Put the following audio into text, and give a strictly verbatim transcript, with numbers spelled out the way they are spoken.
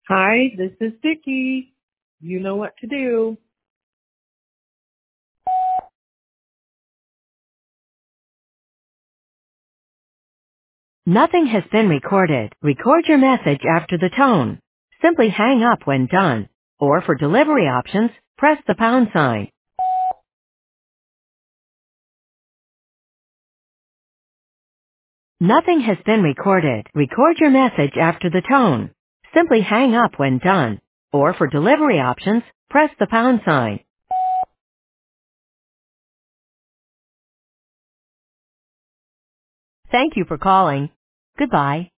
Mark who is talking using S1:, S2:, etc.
S1: Hi, this is Vicky. You know what to do.
S2: Nothing has been recorded. Record your message after the tone. Simply hang up when done. Or for delivery options, press the pound sign. Nothing has been recorded. Record your message after the tone. Simply hang up when done. Or for delivery options, press the pound sign. Thank you for calling. Goodbye.